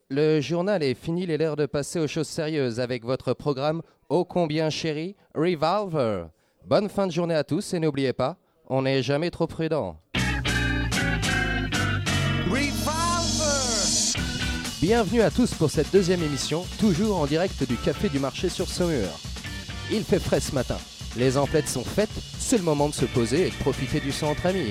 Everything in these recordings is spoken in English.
Le journal est fini, il est l'heure de passer aux choses sérieuses avec votre programme ô combien chéri, Revolver. Bonne fin de journée à tous et n'oubliez pas, on n'est jamais trop prudent. Revolver. Bienvenue à tous pour cette deuxième émission, toujours en direct du Café du Marché sur Saumur. Il fait frais ce matin, les emplettes sont faites, c'est le moment de se poser et de profiter du son entre amis.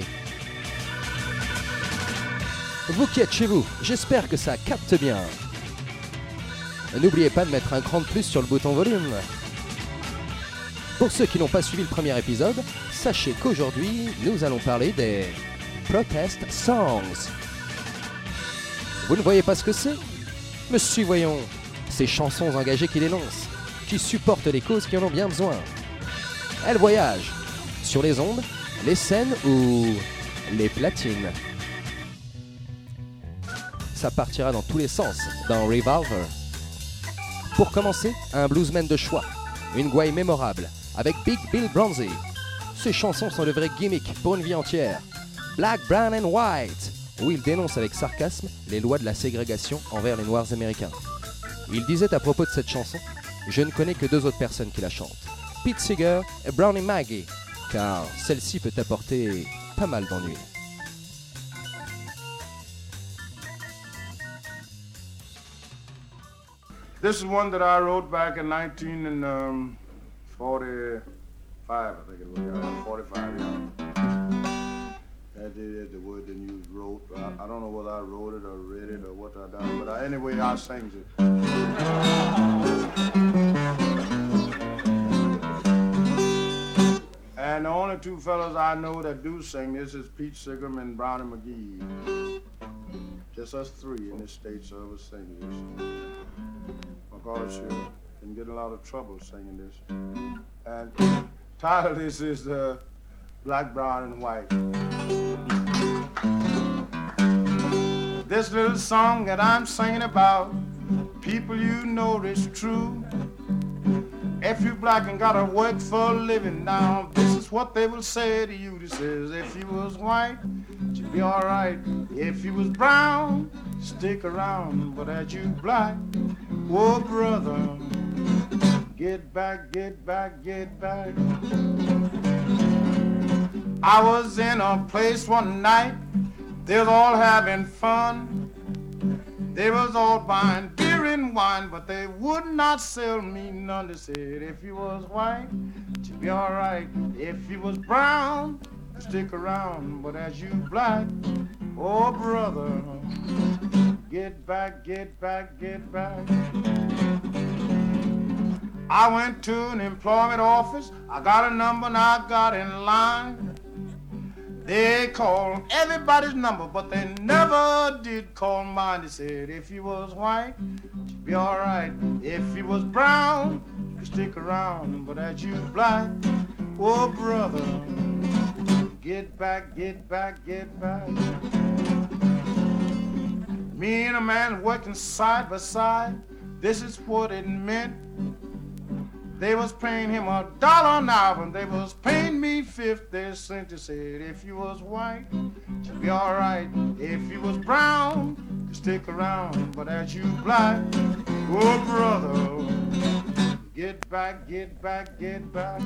Vous qui êtes chez vous, j'espère que ça capte bien. N'oubliez pas de mettre un cran de plus sur le bouton volume. Pour ceux qui n'ont pas suivi le premier épisode, sachez qu'aujourd'hui, nous allons parler des Protest Songs. Vous ne voyez pas ce que c'est ? Mais si, voyons, ces chansons engagées qui dénoncent, qui supportent les causes qui en ont bien besoin. Elles voyagent sur les ondes, les scènes ou les platines. Ça partira dans tous les sens dans Revolver. Pour commencer, un bluesman de choix, une gouaille mémorable avec Big Bill Bronzy. Ces chansons sont de vrais gimmicks pour une vie entière. Black, Brown and White, où il dénonce avec sarcasme les lois de la ségrégation envers les Noirs américains. Il disait à propos de cette chanson, je ne connais que deux autres personnes qui la chantent, Pete Seeger et Brownie Maggie, car celle-ci peut apporter pas mal d'ennuis. This is one that I wrote back in 1945, I think it was, 45, yeah. That's the word the news wrote. I don't know whether I wrote it or read it or what I done, but anyway, I sings it. And the only two fellas I know that do sing this is Pete Seeger and Brownie McGee. Just us three in this state of us singing this. Of course, you can get in a lot of trouble singing this. And title of this is Black, Brown, and White. This little song that I'm singing about, people you know it's true. If you black and gotta work for a living now, this is what they will say to you. This is, if you was white, you'd be alright. If you was brown, stick around. But as you black, oh brother, get back, get back, get back. I was in a place one night, they was all having fun. They was all buying beer and wine, but they would not sell me none. They said, if you was white, you'd be alright. If you was brown, stick around. But as you black, oh brother, get back, get back, get back. I went to an employment office, I got a number and I got in line. They called everybody's number, but they never did call mine. They said, if you was white, you'd be alright. If you was brown, you'd stick around. But as you black, oh brother, get back, get back, get back. Me and a man working side by side, this is what it meant. They was paying him $1 an hour, and they was paying me 50 cents. They said, if you was white, you'd be alright. If you was brown, you'd stick around. But as you black, oh brother, get back, get back, get back.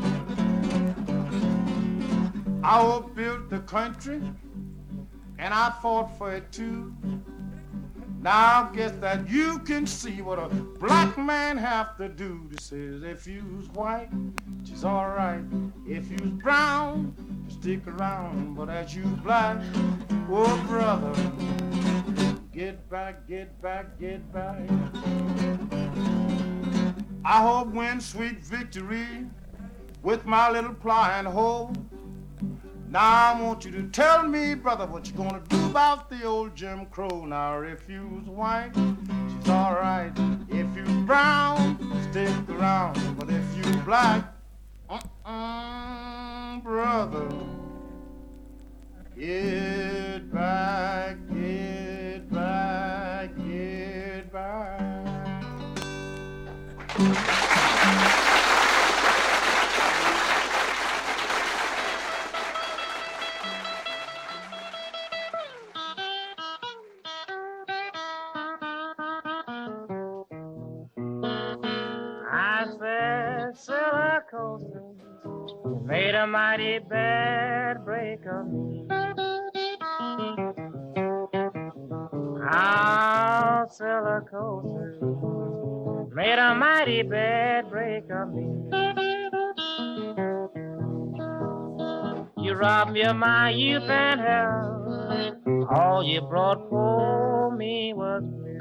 I built the country, and I fought for it too. Now I guess that you can see what a black man have to do. This is, if you was white, she's alright. If you was brown, you stick around. But as you black, oh brother, get back, get back, get back. I hope win sweet victory with my little ply and hoe. Now I want you to tell me, brother, what you gonna do about the old Jim Crow. Now if you was white, she's alright. If you was brown, stick around. But if you black, brother, get back, get back, get back. made a mighty bad break of me. Our silicosis made a mighty bad break of me. You robbed me of my youth and health. All you brought for me was bliss.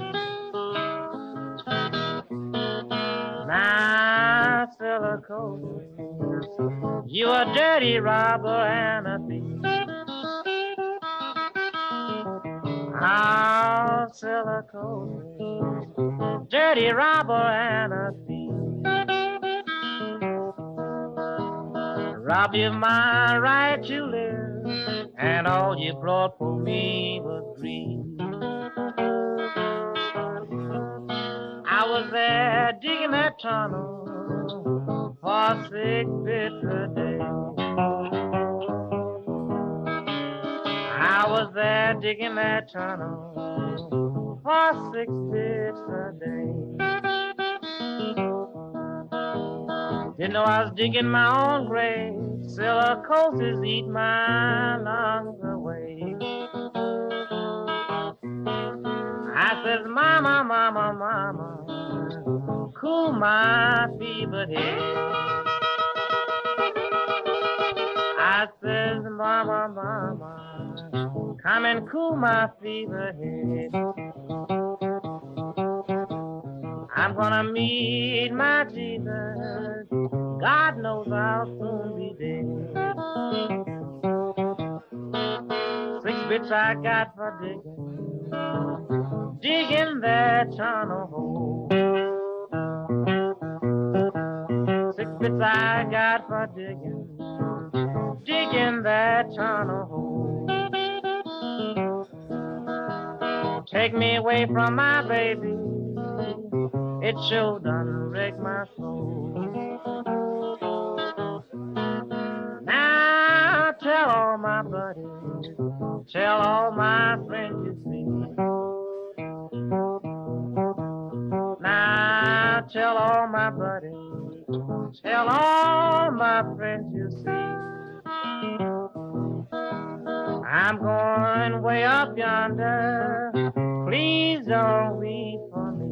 Now, silicosis, you a dirty robber and a thief. Now, silicosis, dirty robber and a thief. Robbed you of my right to live, and all you brought for me was grief. I was there digging that tunnel for 6 bits a day. I was there digging that tunnel for 6 bits a day. Didn't know I was digging my own grave. Silicosis eat my lungs away. I says, mama, mama, mama, cool my fevered head. I says, mama, mama, come and cool my fevered head. I'm gonna meet my Jesus. God knows I'll soon be dead. 6 bits I got for digging that tunnel hole. 6 bits I got for digging that tunnel hole. Take me away from my baby. It sure done wreck my soul. Now tell all my buddies, tell all my friends you see. Now tell all my buddies, tell all my friends you see. I'm going way up yonder, please don't weep for me.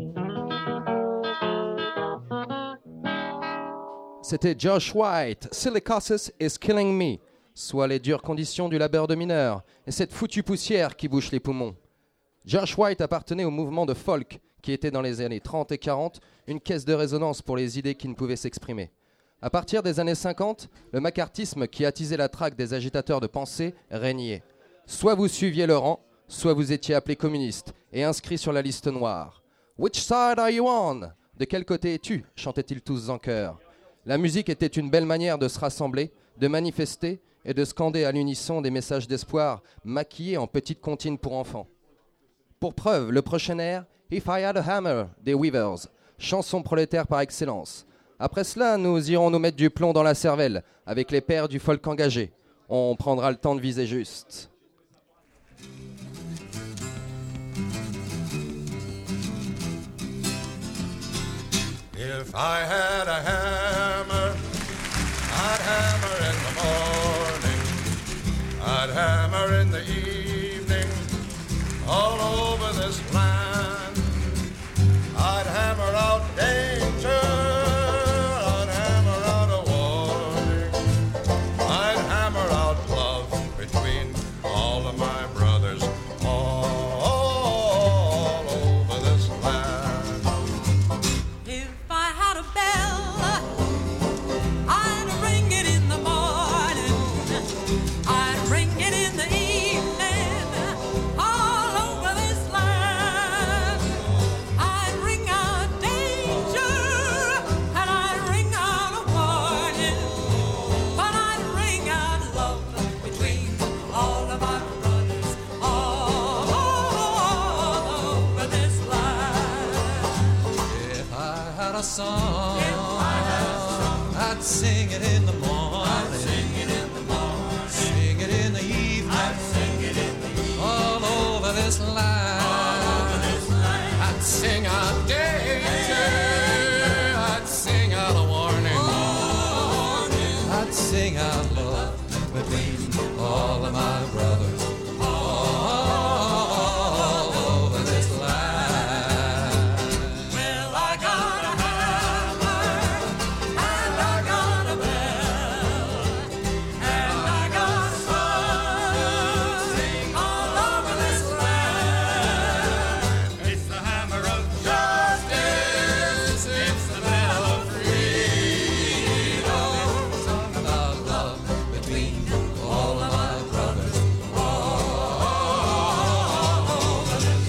C'était Josh White, Silicosis is Killing Me, soit les dures conditions du labeur de mineur et cette foutue poussière qui bouche les poumons. Josh White appartenait au mouvement de folk qui était dans les années 30 et 40 une caisse de résonance pour les idées qui ne pouvaient s'exprimer. À partir des années 50, le macartisme qui attisait la traque des agitateurs de pensée régnait. Soit vous suiviez le rang, soit vous étiez appelé communiste et inscrit sur la liste noire. « Which side are you on » De quel côté es-tu chantaient-ils tous en chœur. La musique était une belle manière de se rassembler, de manifester et de scander à l'unisson des messages d'espoir maquillés en petites comptines pour enfants. Pour preuve, le prochain air, If I Had a Hammer des Weavers, chanson prolétaire par excellence. Après cela, nous irons nous mettre du plomb dans la cervelle avec les pères du folk engagé. On prendra le temps de viser juste. If I had a hammer, I'd hammer in the morning, I'd hammer in the evening, all over this land. I'd hammer out danger, I'd hammer out a warning, I'd hammer out love between all of my brothers, all over this land. If I had a bell, I'd ring it in the morning, I'd ring it in the evening, all over this land. I'd ring out danger, and I'd ring out a warning, but I'd ring out love between all of our brothers, all over this land. If I had a song, I'd sing it in the morning, sing it in the evening, all over this land. I'd sing out danger, I'd sing out a warning, I'd sing bring out love between all of my brothers all over this land. Well, I got a hammer, and I got a bell, and I got a song sing all over this land. It's the hammer of justice, it's the bell of freedom. Song about love between all of my brothers all over this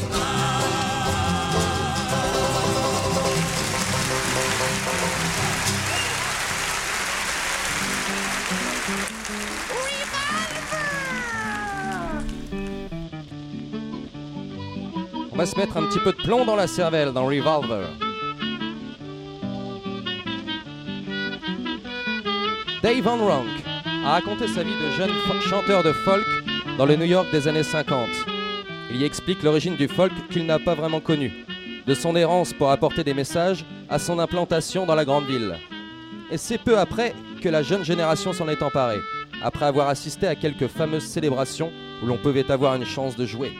On va se mettre un petit peu de plomb dans la cervelle dans Revolver. Dave Van Ronk a raconté sa vie de jeune chanteur de folk dans le New York des années 50. Il y explique l'origine du folk qu'il n'a pas vraiment connu, de son errance pour apporter des messages à son implantation dans la grande ville. Et c'est peu après que la jeune génération s'en est emparée, après avoir assisté à quelques fameuses célébrations où l'on pouvait avoir une chance de jouer.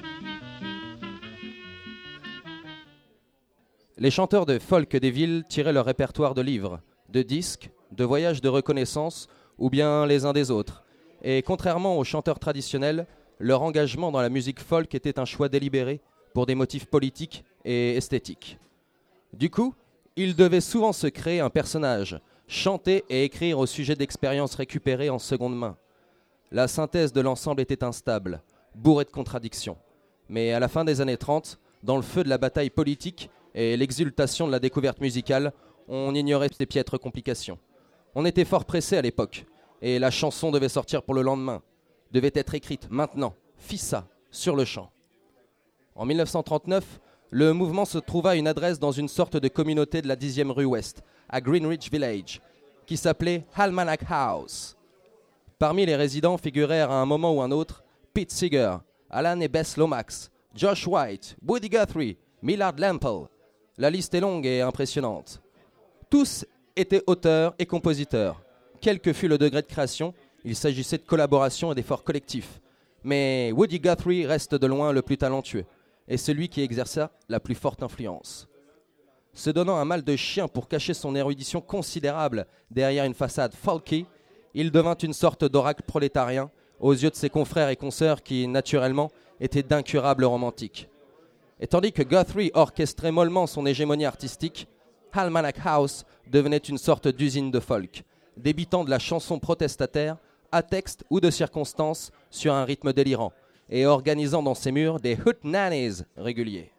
Les chanteurs de folk des villes tiraient leur répertoire de livres, de disques, de voyages de reconnaissance ou bien les uns des autres. Et contrairement aux chanteurs traditionnels, leur engagement dans la musique folk était un choix délibéré pour des motifs politiques et esthétiques. Du coup, ils devaient souvent se créer un personnage, chanter et écrire au sujet d'expériences récupérées en seconde main. La synthèse de l'ensemble était instable, bourrée de contradictions. Mais à la fin des années 30, dans le feu de la bataille politique et l'exultation de la découverte musicale, on ignorait ces piètres complications. On était fort pressé à l'époque, et la chanson devait sortir pour le lendemain, devait être écrite maintenant, fissa, sur le champ. En 1939, le mouvement se trouva une adresse dans une sorte de communauté de la 10e rue Ouest, à Greenwich Village, qui s'appelait Almanac House. Parmi les résidents figurèrent à un moment ou un autre Pete Seeger, Alan et Bess Lomax, Josh White, Woody Guthrie, Millard Lemple. La liste est longue et impressionnante. Tous étaient auteurs et compositeurs. Quel que fût le degré de création, il s'agissait de collaboration et d'efforts collectifs. Mais Woody Guthrie reste de loin le plus talentueux, et celui qui exerça la plus forte influence. Se donnant un mal de chien pour cacher son érudition considérable derrière une façade folky, il devint une sorte d'oracle prolétarien aux yeux de ses confrères et consoeurs qui, naturellement, étaient d'incurables romantiques. Et tandis que Guthrie orchestrait mollement son hégémonie artistique, Almanac House devenait une sorte d'usine de folk, débitant de la chanson protestataire à texte ou de circonstance sur un rythme délirant, et organisant dans ses murs des hootenannies réguliers.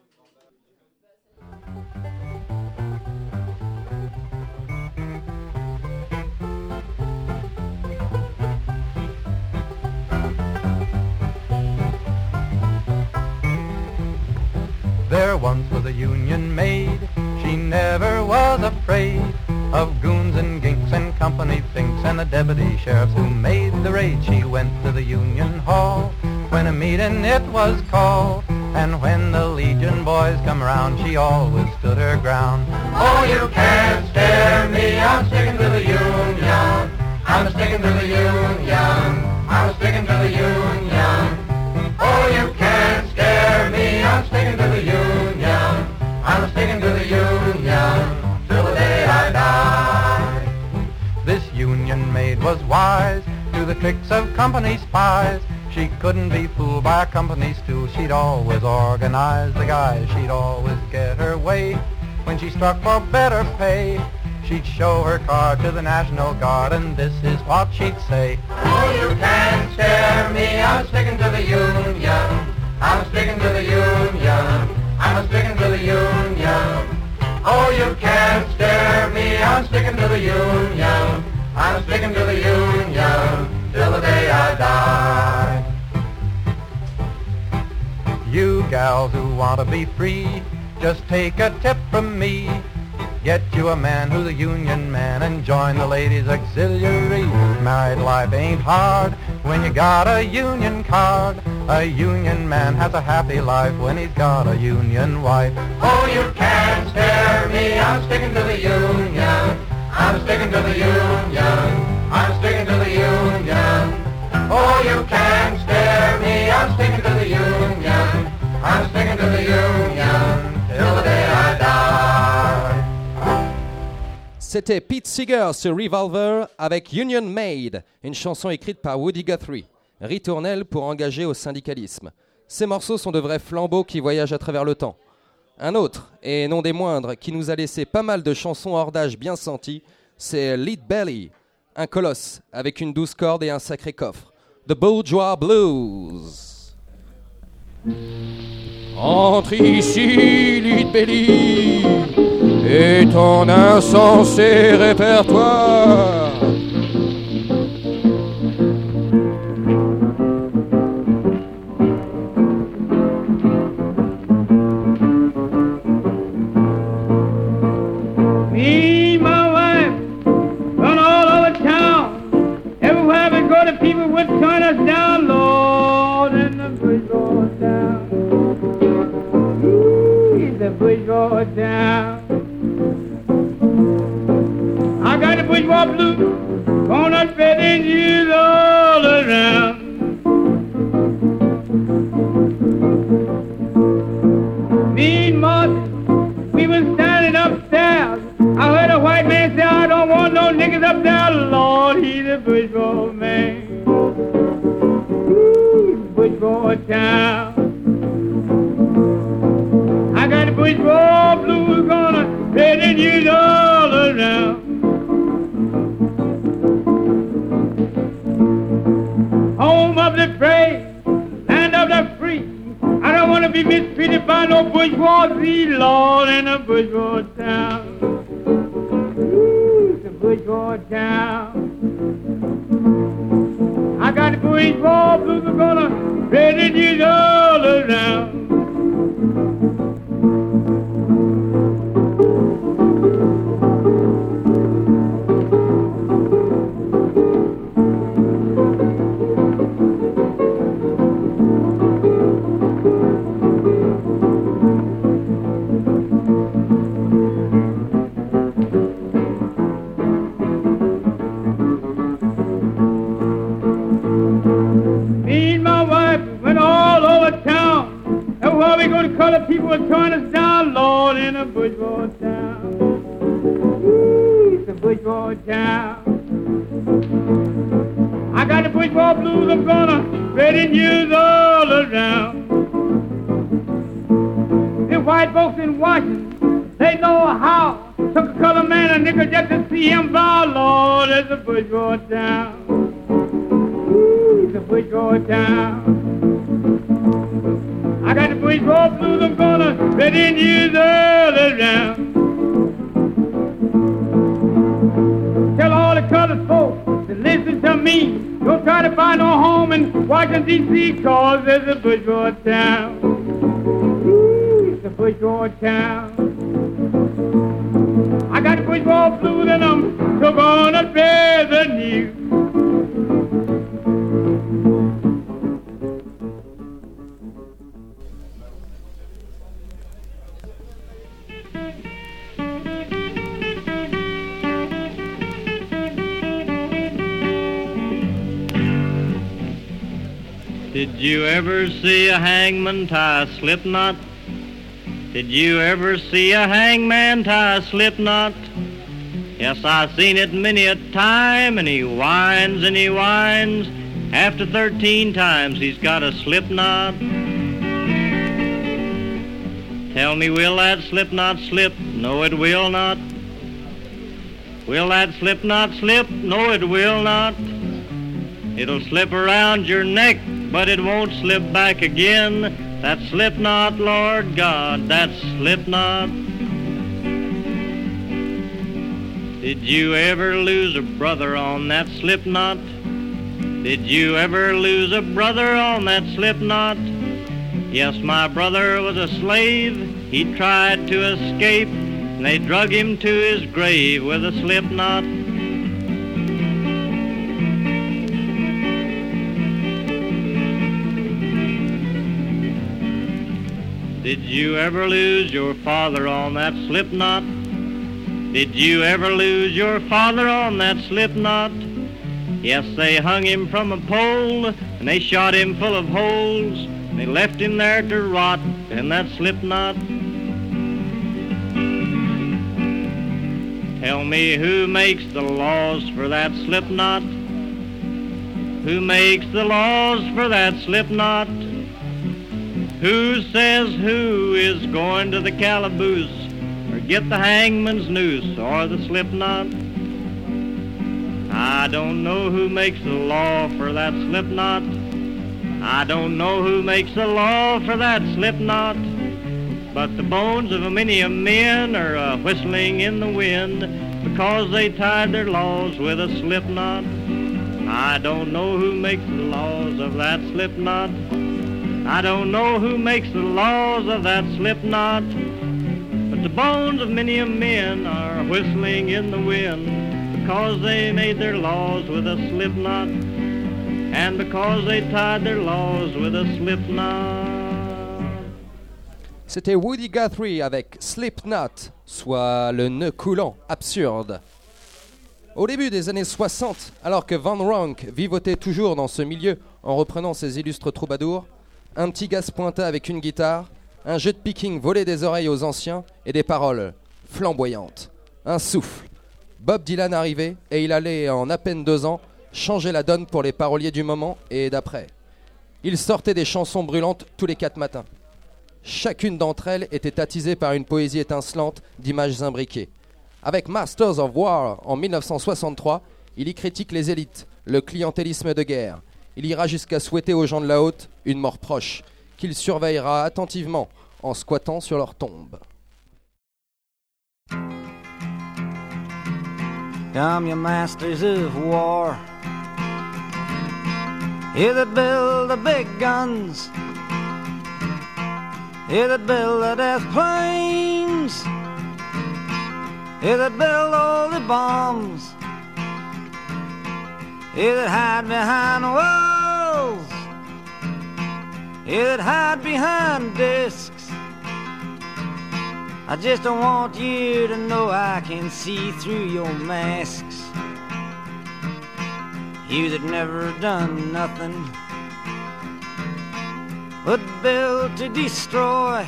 There once was a Union maid, she never was afraid of goons and ginks and company finks and the deputy sheriffs who made the raid. She went to the Union Hall when a meeting it was called, and when the Legion boys come around, she always stood her ground. Oh, you can't scare me, I'm sticking to the Union. I'm sticking to the Union. I'm sticking to the Union. Oh, you can't scare me, I'm sticking to the Union. I'm sticking to the Union till the day I die. This Union maid was wise to the tricks of company spies. She couldn't be fooled by a company stool. She'd always organize the guys. She'd always get her way when she struck for better pay. She'd show her card to the National Guard, and this is what she'd say. Oh, you can't scare me, I'm sticking to the Union. I'm sticking to the Union. I'm sticking to the Union. Oh, you can't scare me, I'm sticking to the Union. I'm sticking to the Union till the day I die. You gals who want to be free, just take a tip from me. Get you a man who's a union man and join the ladies' auxiliary. Married life ain't hard when you got a union card. A union man has a happy life when he's got a union wife. Oh, you can't scare me, I'm sticking to the union. I'm sticking to the union. I'm sticking to the C'était Pete Seeger sur Revolver avec Union Made, une chanson écrite par Woody Guthrie, ritournelle pour engager au syndicalisme. Ces morceaux sont de vrais flambeaux qui voyagent à travers le temps. Un autre, et non des moindres, qui nous a laissé pas mal de chansons hors d'âge bien senties, c'est Lead Belly, un colosse avec une douce corde et un sacré coffre. The Bourgeois Blues. Entre ici, Lead Belly, et ton insensé répertoire. Me, my wife, run all over town. Everywhere we go, the people would turn us down, Lord, in the bourgeois town. Ooh, the bourgeois town. I got the bourgeois blues, gonna fit in you all around. Me and Martin, we was standing upstairs. I heard a white man say, I don't want no niggas up there, Lord, he's a bourgeois man. Ooh, bourgeois town. I got the bourgeois blues gonna fit in you all around. Home of the brave, land of the free. I don't want to be mistreated by no bourgeoisie, Lord, in a bourgeois town. Ooh, it's a bourgeois town. I got the bourgeois blues are gonna fit in you all around. Colored people are turning us down, Lord, in a bourgeois town. Ooh, it's a bourgeois town. I got the bourgeois blues, I'm gonna spread in news all around. The white folks in Washington, they know how. Took a colored man, a nigga, just to see him bow, Lord, it's a bourgeois town. Ooh, it's a bourgeois town. I got the bourgeois blues, I'm gonna let in years all around. Tell all the colored folks to listen to me. Don't try to find no home in Washington, D.C., cause there's a bourgeois town. Ooh, it's a bourgeois town. I got the bourgeois blues and I'm so gonna bear the news. Did you ever see a hangman tie a slip knot? Did you ever see a hangman tie a slip knot? Yes, I've seen it many a time, and he whines and he whines. After 13 times he's got a slip knot. Tell me, will that slip knot slip? No, it will not. Will that slip knot slip? No, it will not. It'll slip around your neck, but it won't slip back again. That slip knot, Lord God, that slip knot. Did you ever lose a brother on that slip knot? Did you ever lose a brother on that slip knot? Yes, my brother was a slave. He tried to escape, and they drug him to his grave with a slip knot. Did you ever lose your father on that slip knot? Did you ever lose your father on that slip knot? Yes, they hung him from a pole, and they shot him full of holes, and they left him there to rot in that slip knot. Tell me who makes the laws for that slip knot? Who makes the laws for that slip knot? Who says who is going to the calaboose or get the hangman's noose or the slip knot? I don't know who makes the law for that slip knot. I don't know who makes the law for that slip knot. But the bones of many a men are whistling in the wind because they tied their laws with a slip knot. I don't know who makes the laws of that slip knot. I don't know who makes the laws of that slip knot. But the bones of many a men are whistling in the wind because they made their laws with a slip knot. And because they tied their laws with a slip knot. C'était Woody Guthrie avec Slipknot, soit le nœud coulant absurde. Au début des années 60, alors que Van Ronk vivotait toujours dans ce milieu en reprenant ses illustres troubadours, un petit gars se pointa avec une guitare, un jeu de picking volé des oreilles aux anciens et des paroles flamboyantes. Un souffle. Bob Dylan arrivait et il allait en à peine 2 ans changer la donne pour les paroliers du moment et d'après. Il sortait des chansons brûlantes tous les 4 matins. Chacune d'entre elles était attisée par une poésie étincelante d'images imbriquées. Avec Masters of War en 1963, il y critique les élites, le clientélisme de guerre. Il ira jusqu'à souhaiter aux gens de la haute une mort proche, qu'il surveillera attentivement en squattant sur leur tombe. Come, you masters of war, you that build the big guns, you that build the death planes, you that build all the bombs, you that hide behind walls, you that hide behind discs. I just don't want you to know I can see through your masks. You that never done nothing but build to destroy.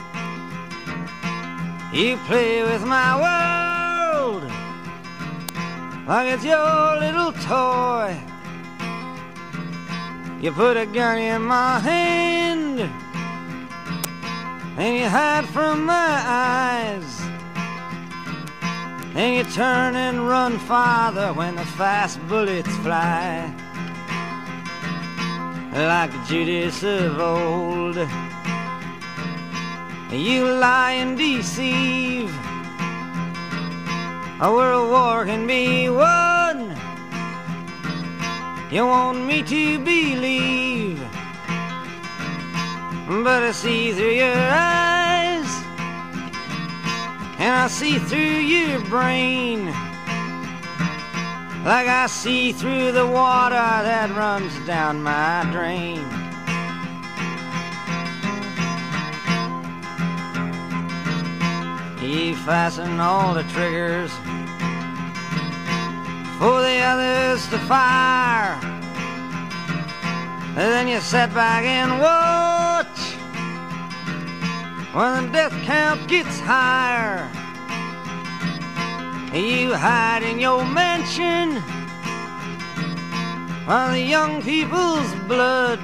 You play with my world like it's your little toy. You put a gun in my hand and you hide from my eyes, and you turn and run farther when the fast bullets fly. Like Judas of old, you lie and deceive. A world war can be won, you want me to believe, but I see through your eyes, and I see through your brain, like I see through the water that runs down my drain. You fasten all the triggers for the others to fire, and then you sit back and watch when the death count gets higher. You hide in your mansion while the young people's blood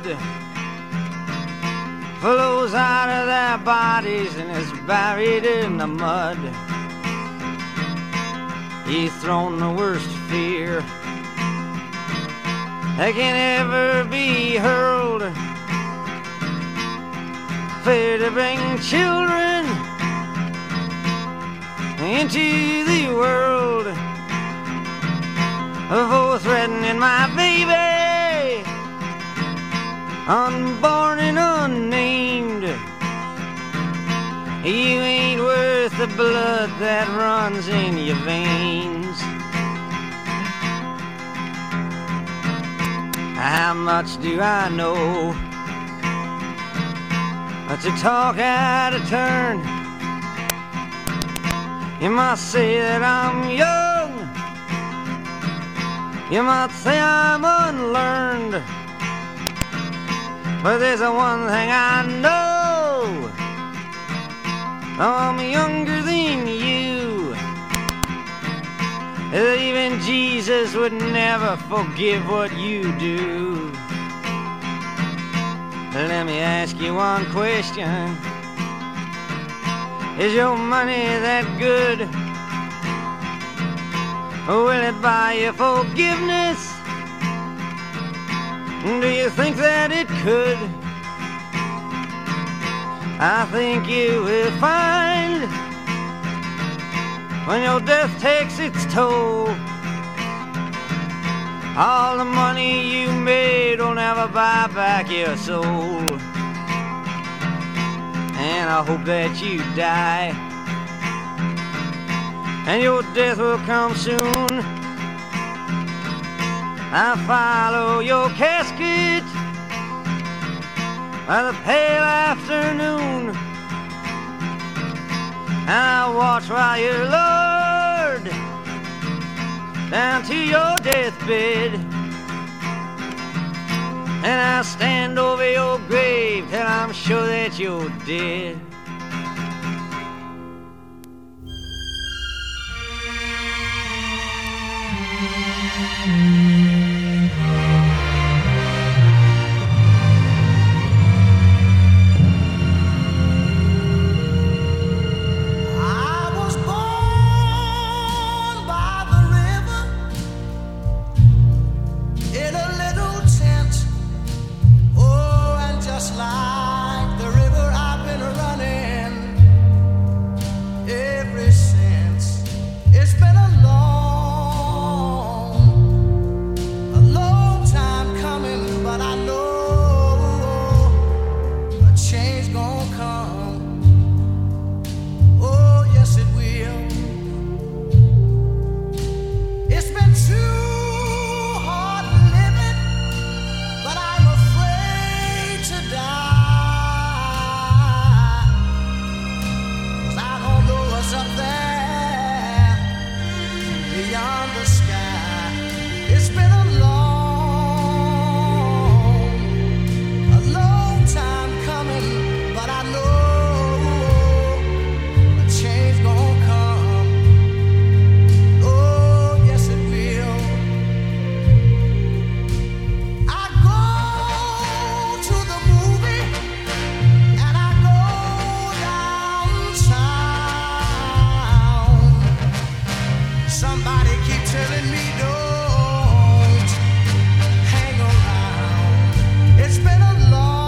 flows out of their bodies and is buried in the mud. You've thrown the worst fear that can ever be hurled, fear to bring children into the world, for threatening my baby, unborn and unnamed. You ain't worth the blood that runs in your veins. How much do I know to talk out of turn? You might say that I'm young, you might say I'm unlearned, but there's one thing I know, I'm younger than you. that even Jesus would never forgive what you do. Let me ask you one question. Is your money that good? Will it buy you forgiveness? Do you think that it could? I think you will find when your death takes its toll, all the money you made will never buy back your soul. And I hope that you die, and your death will come soon. I follow your casket by the pale afternoon. I watch while you're lowered down to your deathbed, and I stand over your grave till I'm sure that you're dead. Like the river I've been running ever since. It's been a long time coming, but I know a change gonna come. Oh, yes it will. It's been too hard living, but I'm afraid to die. Up there beyond the sky, it's been a long time coming, but I know a change gonna come. Oh, yes it will. I go to the movie and I go downtown. Somebody keep telling me don't hang around. It's been a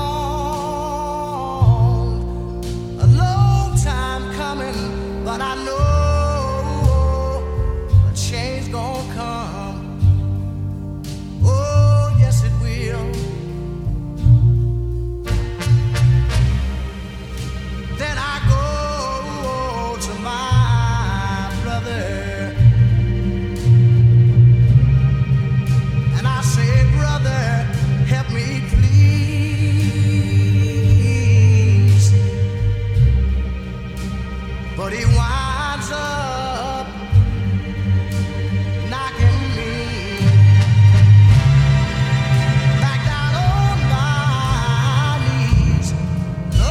long time coming, but I know a change gonna come. Oh, yes it will. Then I go to my brother. Help me please. But he winds up knocking me back down on my knees. Oh,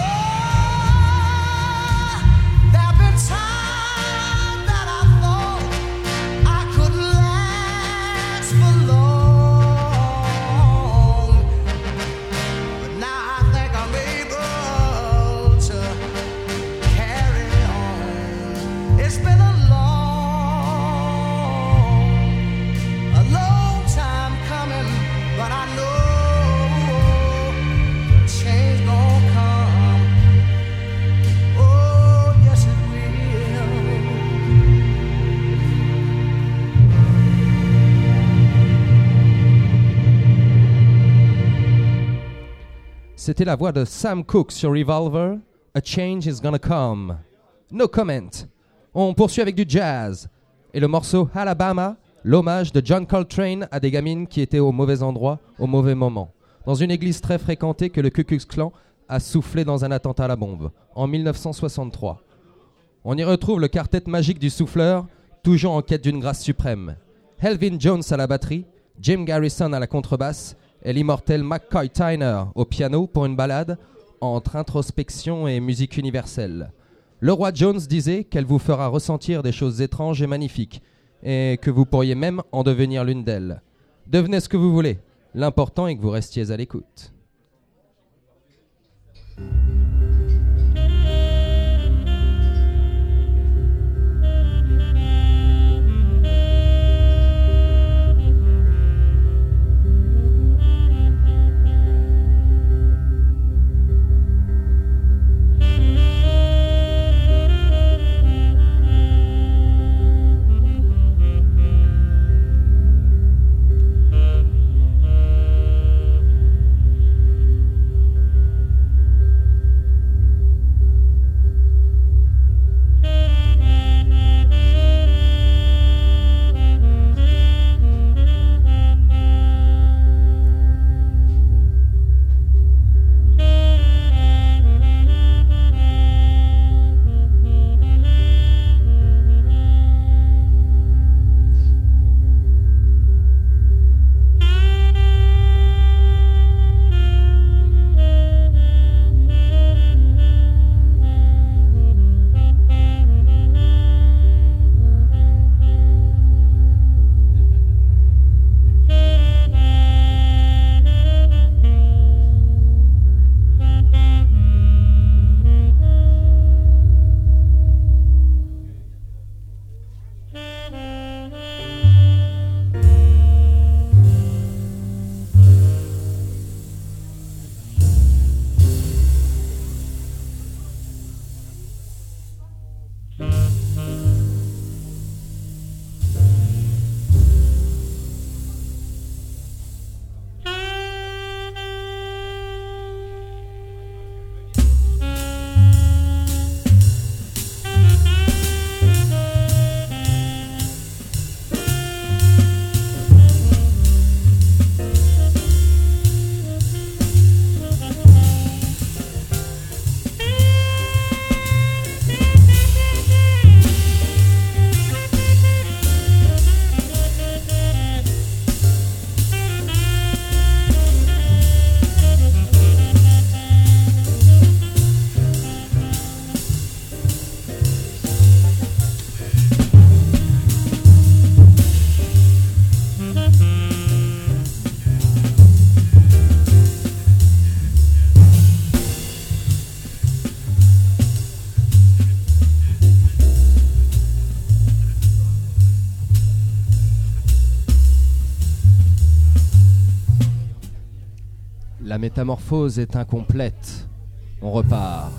there have been times that I thought I could last for long. It's been a long time coming, but I know a change gonna come. Oh, yes it will. C'était la voix de Sam Cooke sur Revolver, A Change is Gonna Come. No comment. On poursuit avec du jazz. Et le morceau Alabama, l'hommage de John Coltrane à des gamines qui étaient au mauvais endroit, au mauvais moment. Dans une église très fréquentée que le Ku Klux Klan a soufflé dans un attentat à la bombe, en 1963. On y retrouve le quartet magique du souffleur, toujours en quête d'une grâce suprême. Elvin Jones à la batterie, Jim Garrison à la contrebasse et l'immortel McCoy Tyner au piano pour une ballade entre introspection et musique universelle. Le roi Jones disait qu'elle vous fera ressentir des choses étranges et magnifiques, et que vous pourriez même en devenir l'une d'elles. Devenez ce que vous voulez. L'important est que vous restiez à l'écoute. La métamorphose est incomplète. On repart.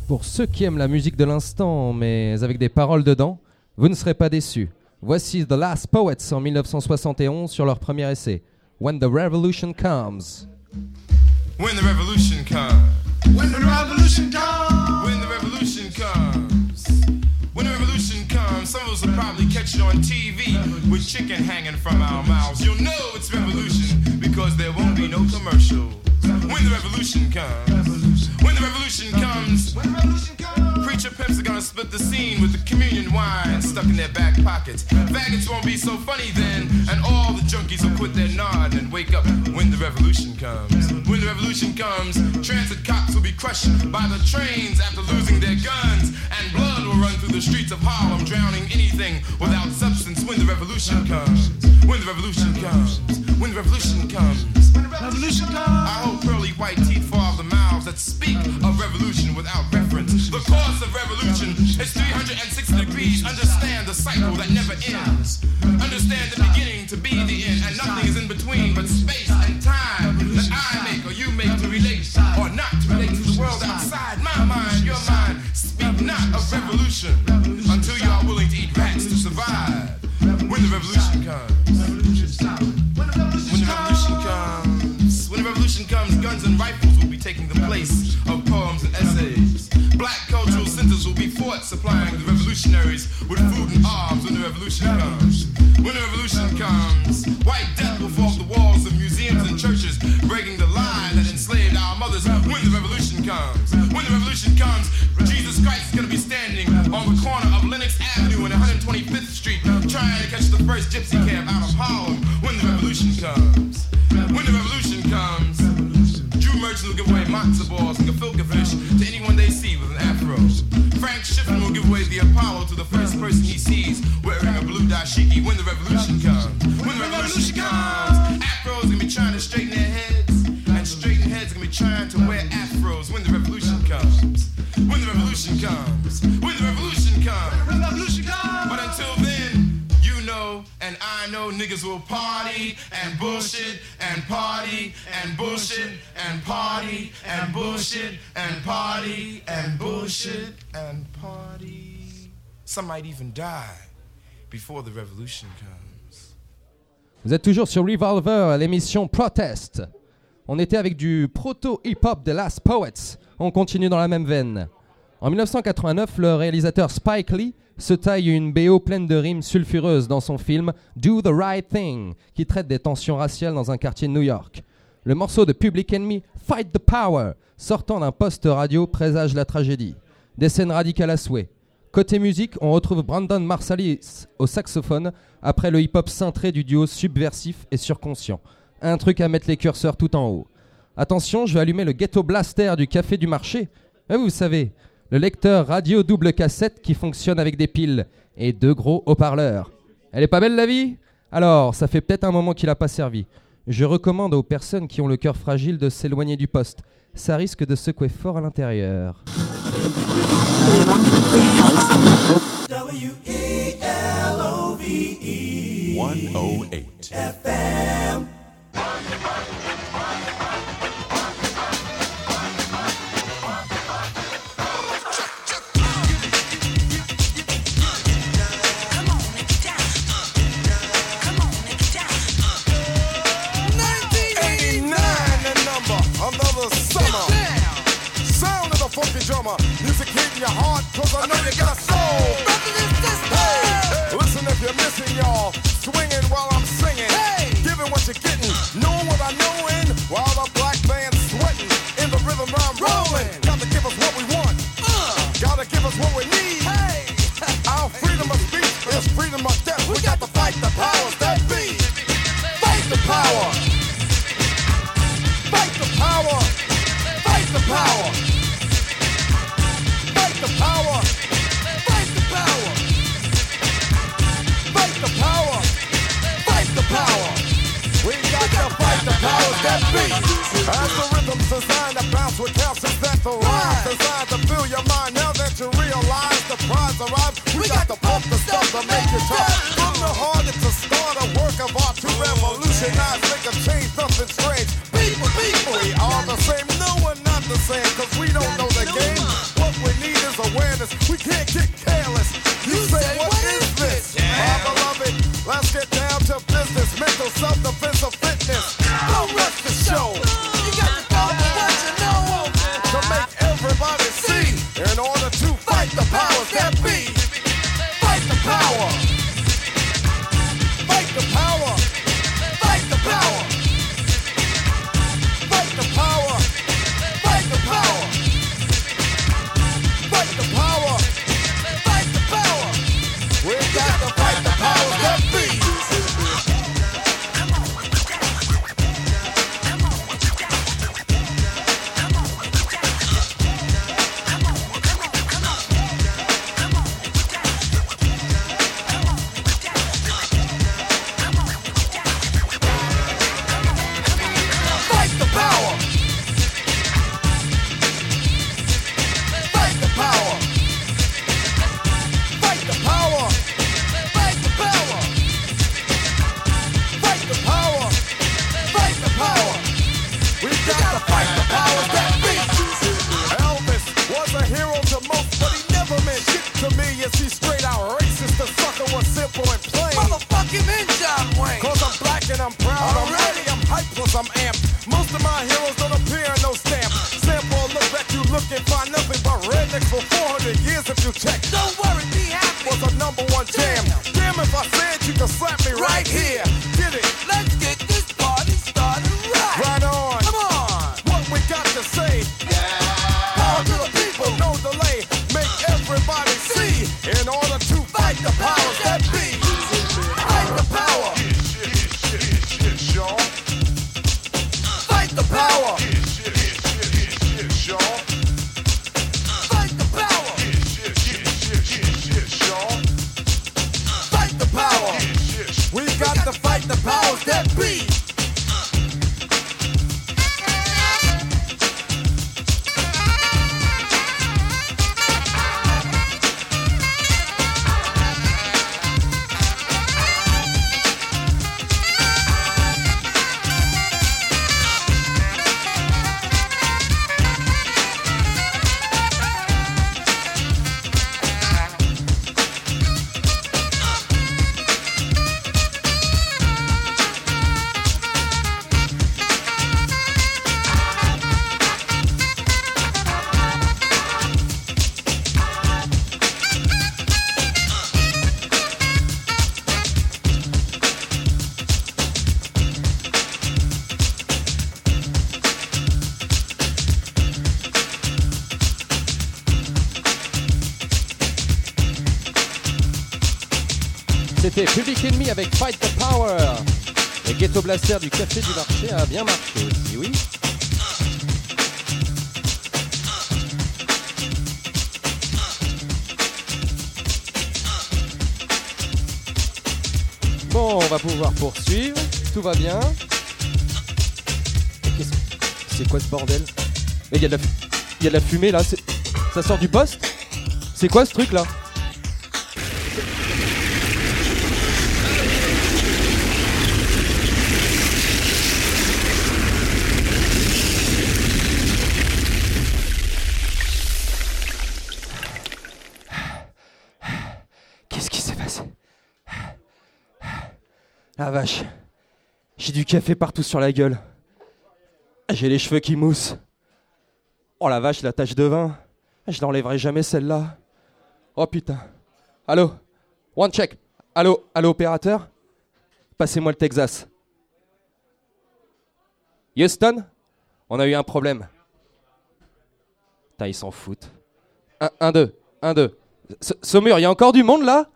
Pour ceux qui aiment la musique de l'instant, mais avec des paroles dedans, vous ne serez pas déçus. Voici The Last Poets en 1971 sur leur premier essai, When the Revolution Comes. When the revolution comes. When the revolution comes. When the revolution comes. When the revolution comes, some of us will probably catch it on TV with chicken hanging from our mouths. You'll know it's revolution because there won't be no commercial. When the revolution comes. When the revolution comes. Preacher pimps are gonna split the scene with the communion wine stuck in their back pockets. Faggots won't be so funny then, and all the junkies will quit their nod and wake up when the revolution comes. When the revolution comes, transit cops will be crushed by the trains after losing their guns, and blood will run through the streets of Harlem, drowning anything without substance. When the revolution comes. When the revolution comes. When the revolution comes. When the revolution comes. I hope pearly white teeth fall off the mouths that speak of revolution without reference. The course of revolution is 360 degrees. Understand the cycle that never ends. Understand the beginning to be the end, and nothing is in between but space and time that I make or you make to relate or not to relate to the world outside my mind, your mind. Speak not of revolution until you are willing to eat rats to survive. When the revolution comes. When the revolution comes. When the revolution comes, guns and rifles will be taking the place of poems and essays. Black cultural centers will be fought, supplying the revolutionaries with food and arms when the revolution comes. When the revolution comes, white death will fall off the walls of museums and churches, breaking the line that enslaved our mothers. When the revolution comes. When the revolution comes, Jesus Christ is going to be standing on the corner of Lenox Avenue and 125th Street, trying to catch the first gypsy cab out of Harlem. When the revolution comes. When the revolution comes, Jew merchants will give away matzo balls and gefilte fish to anyone they see with an afro. Frank Schiffman will give away the Apollo to the first person he sees wearing a blue dashiki. When the revolution comes. When the revolution comes, afros gonna be trying to straighten their heads, and straighten heads gonna be trying to wear afros. When the revolution comes. When the revolution comes. When the revolution comes. When the revolution comes. But until then, you know and I know niggas will party and bullshit and party and bullshit and party and bullshit and party and bullshit and party. Some might even die before the revolution comes. Vous êtes toujours sur Revolver à l'émission Protest. On était avec du proto-hip-hop de Last Poets. On continue dans la même veine. En 1989, le réalisateur Spike Lee se taille une BO pleine de rimes sulfureuses dans son film Do the Right Thing, qui traite des tensions raciales dans un quartier de New York. Le morceau de Public Enemy, Fight the Power, sortant d'un poste radio, présage la tragédie. Des scènes radicales à souhait. Côté musique, on retrouve Brandon Marsalis au saxophone, après le hip-hop cintré du duo subversif et surconscient. Un truc à mettre les curseurs tout en haut. Attention, je vais allumer le Ghetto Blaster du Café du Marché. Et vous savez, le lecteur radio double cassette qui fonctionne avec des piles et 2 gros haut-parleurs. Elle est pas belle la vie ? Alors, ça fait peut-être un moment qu'il n'a pas servi. Je recommande aux personnes qui ont le cœur fragile de s'éloigner du poste. Ça risque de secouer fort à l'intérieur. WELOVE 108 FM. Funky drummer, music hitting your heart, cause I know you got a soul. Hey, listen if you're missing, y'all. Swinging while I'm singing. Hey, giving what you're getting, knowing what I know in. While the black band's sweating, in the rhythm I'm rolling. Gotta give us what we want. Gotta give us what we need. Hey, our freedom of speech is freedom of death. We got to fight the powers that be. Fight the power. Fight the power. Fight the power. The power, fight the power, fight the power, fight the power. We got to fight the powers that be. As the rhythm's designed to bounce with calcium that the rhymes designed to fill your mind. Now that you realize the prize arrives, we got to pump the stuff to make it tough. From the heart, it's a start, a work of art to revolutionize, make a change, something strange. People, we are the same. No, we're not the same, cause we don't know the game. What we need I'm amped. Most of my heroes don't appear in no stamp. Sample look back, you look and find nothing but rednecks for 400 years if you check. Don't worry, be happy. Was a #1 jam. Damn if I said you can slap me right here. Get it? Let's get this party started right. Right on. Come on. What we got to say? Yeah. Power to the people, no delay. Make everybody see. In order to fight the powers that be. Fight the power. Y'all. Fight the power. Y'all. Fight the power. Y'all. Fight the power. We got to fight the powers that be. C'était Public Enemy avec Fight the Power. Le Ghetto Blaster du Café du Marché a bien marché aussi, oui. Bon, on va pouvoir poursuivre. Tout va bien. C'est quoi ce bordel? Il y a de la fumée là. Ça sort du poste? C'est quoi ce truc là? La vache, j'ai du café partout sur la gueule. J'ai les cheveux qui moussent. Oh la vache, la tache de vin. Je n'enlèverai jamais celle-là. Oh putain. Allô? One check. Allô opérateur? Passez-moi le Texas. Houston? On a eu un problème. Putain, ils s'en foutent. 1, 2. Saumur, il y a encore du monde là?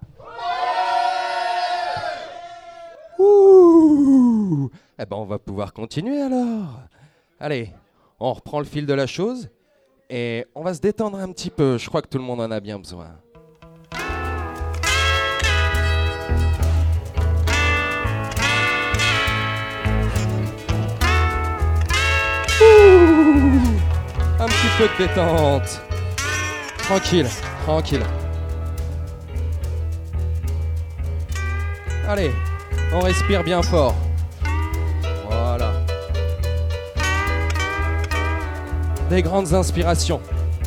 Ouh. Eh ben on va pouvoir continuer alors. Allez, on reprend le fil de la chose et on va se détendre un petit peu. Je crois que tout le monde en a bien besoin. Ouh. Un petit peu de détente. Tranquille. Allez. On respire bien fort. Voilà. Des grandes inspirations.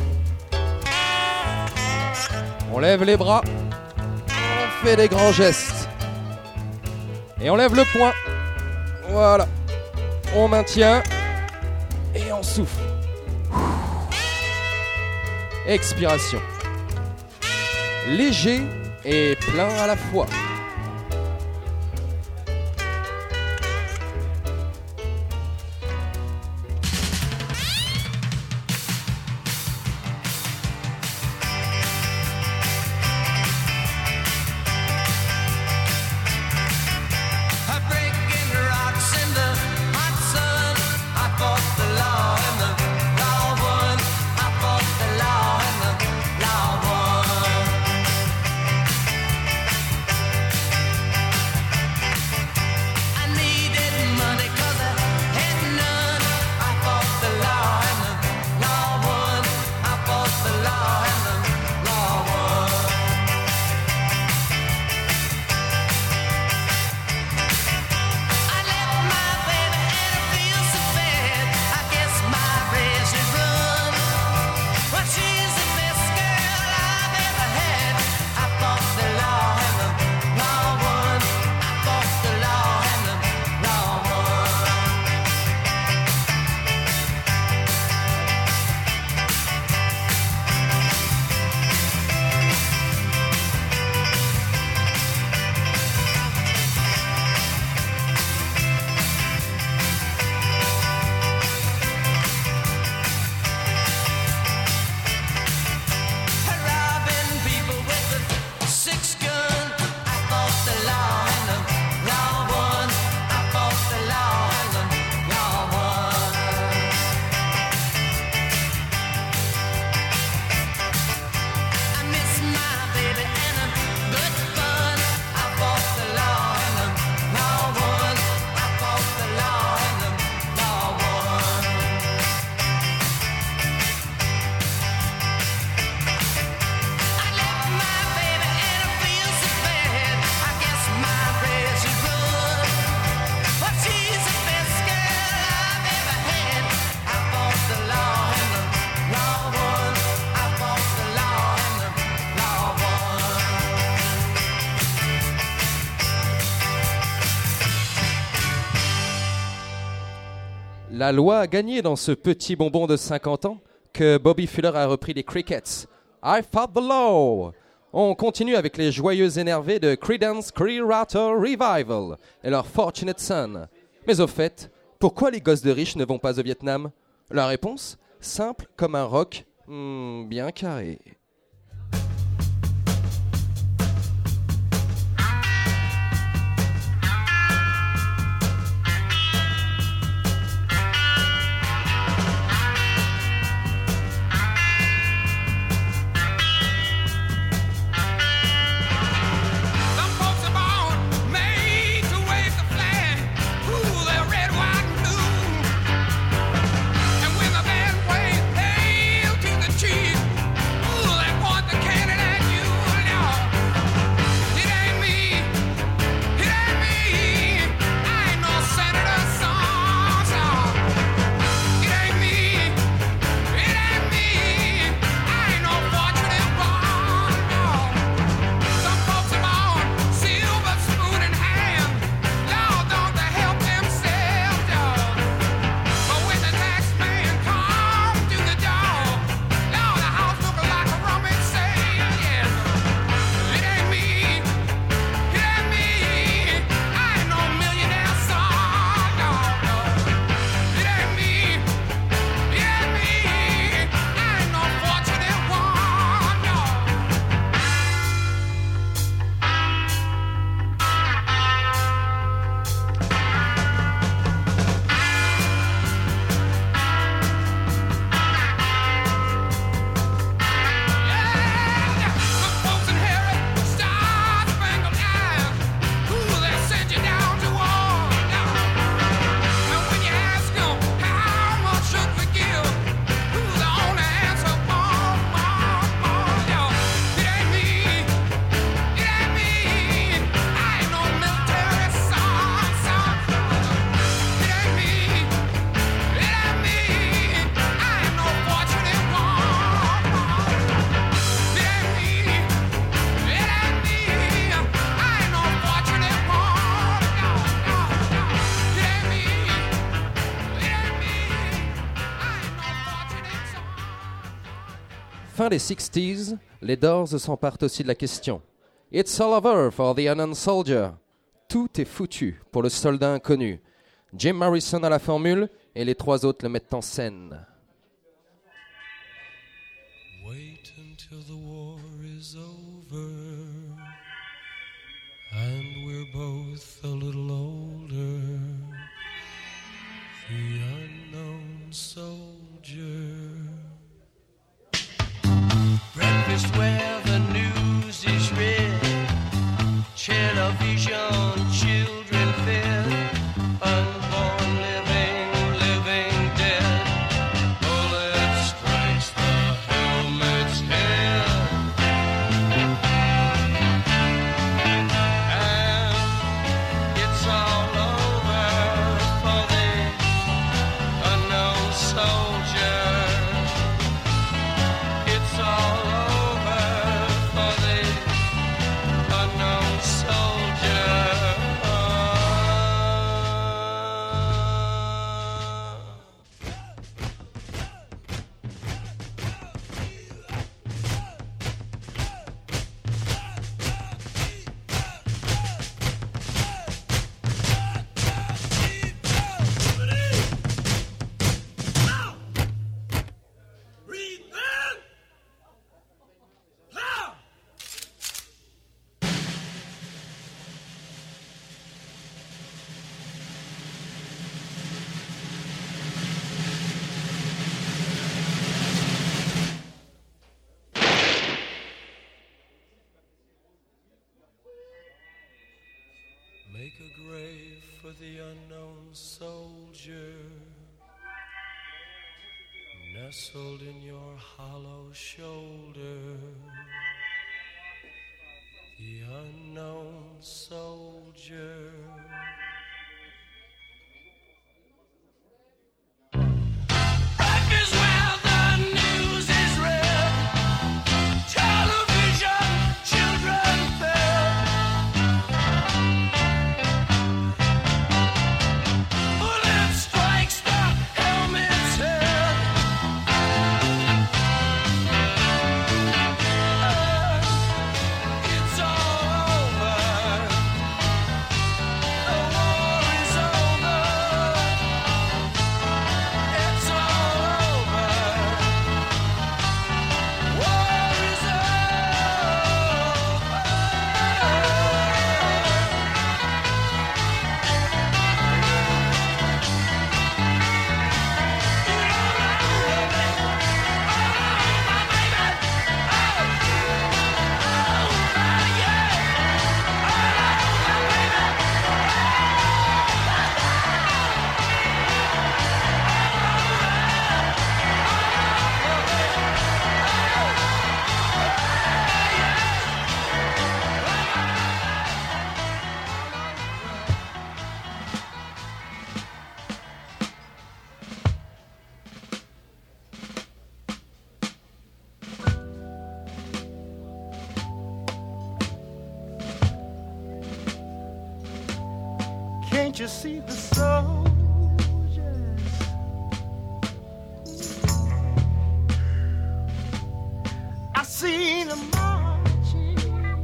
On lève les bras. On fait des grands gestes. Et on lève le poing. Voilà. On maintient. Et on souffle. Expiration. Léger et plein à la fois. La loi a gagné dans ce petit bonbon de 50 ans que Bobby Fuller a repris les Crickets. I fought the law. On continue avec les joyeux énervés de Creedence Clearwater Revival et leur Fortunate Son. Mais au fait, pourquoi les gosses de riches ne vont pas au Vietnam? La réponse, simple comme un roc, bien carré. Fin des 60s, les Doors s'emparent aussi de la question. It's all over for the unknown soldier. Tout est foutu pour le soldat inconnu. Jim Morrison a la formule et les trois autres le mettent en scène. Wait until the war is over and we're both a little older. The unknown soldier. Breakfast where the news is read, television, children fed, unborn living, living dead. Bullet strikes the helmet's head, and it's all over for the unknown soldier. It's all make a grave for the unknown soldier, nestled in your hollow shoulder. The unknown soldier. Can't you see the soldiers? I seen them marching.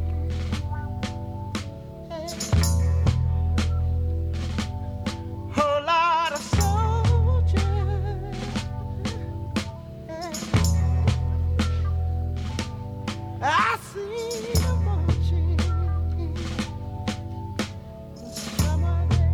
Whole lot of soldiers. I seen them marching. Summer day.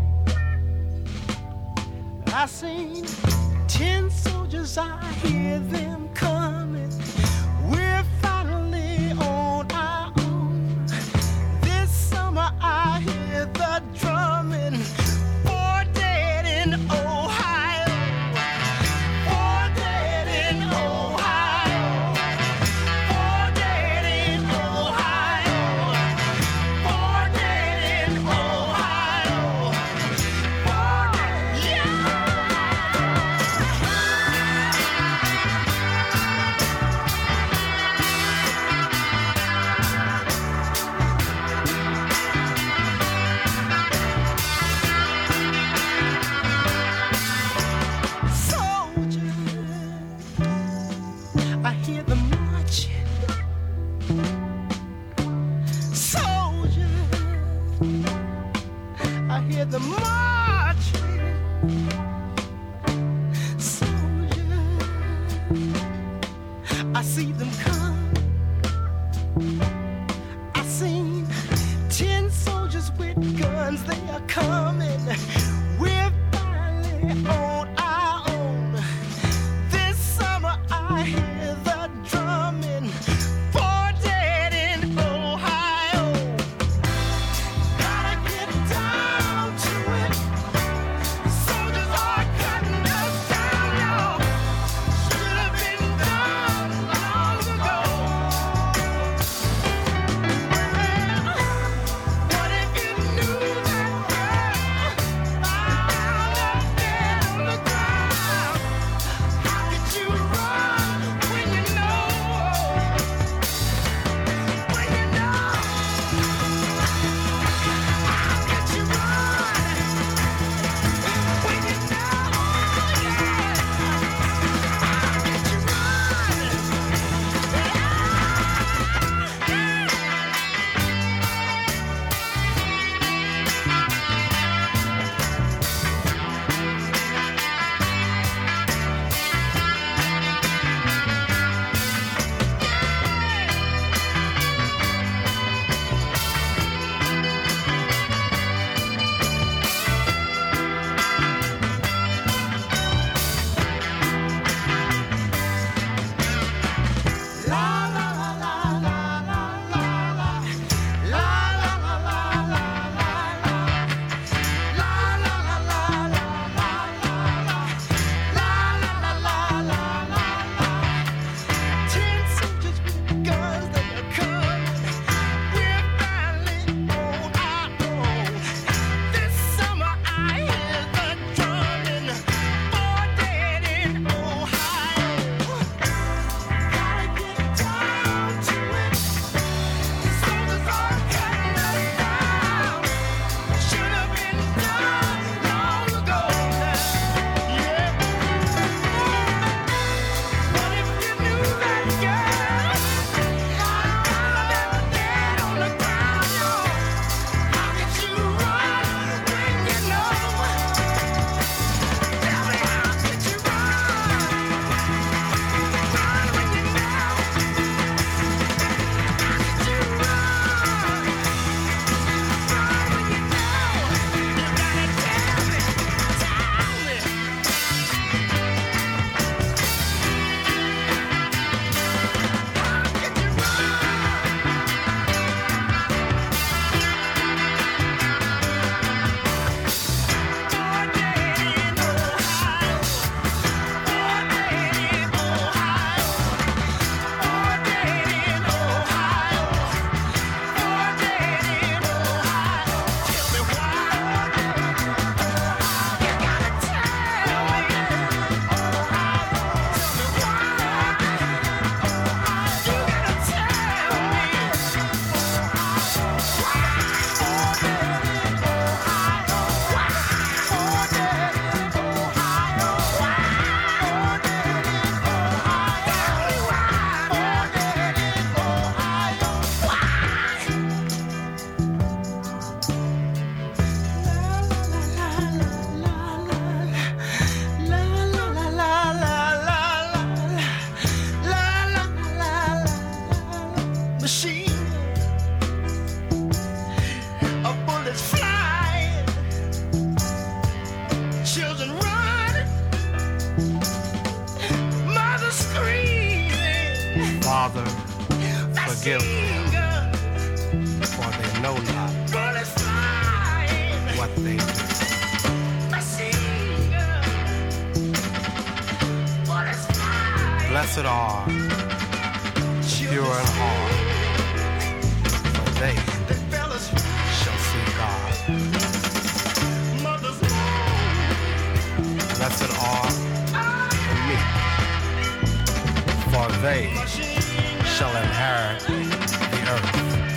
I seen 10 soldiers. I hear them coming. We're finally on our own. This summer I hear the drumming. Four dead in Ohio. Four dead in Ohio. Four dead in Ohio. Four dead in Ohio. Four dead. Yeah. Forgive them, for they know not what they do. Blessed are the pure in heart, for they shall see God. Blessed are the meek, for they shall inherit the earth.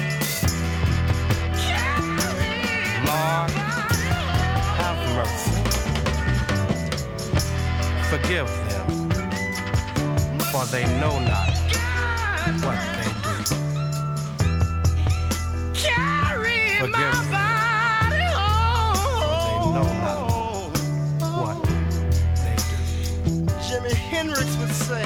Lord, have mercy. Forgive them, for they know not what they do. Forgive them, for they know not what they do. Jimi Hendrix would say,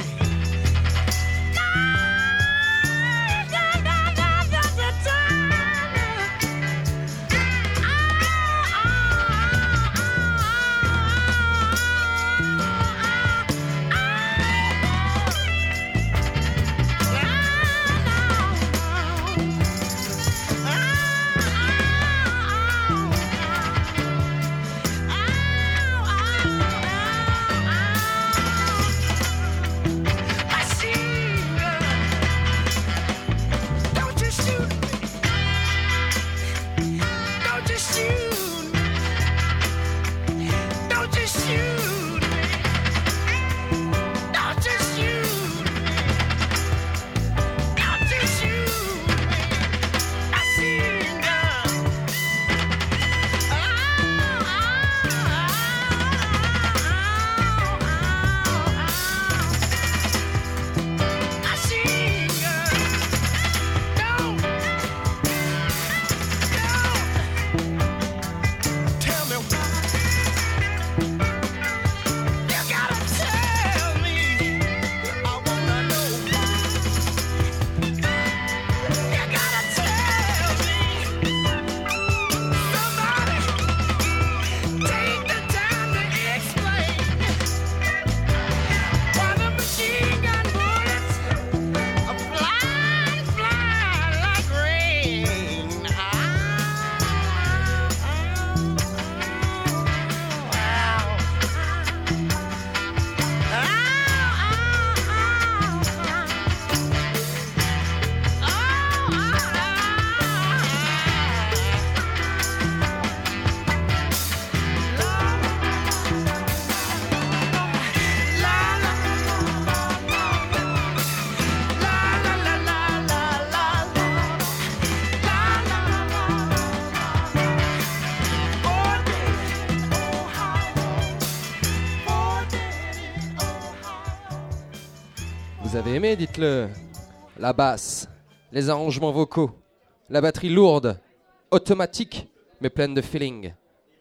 Vous avez aimé, dites-le. La basse, les arrangements vocaux, la batterie lourde, automatique, mais pleine de feeling.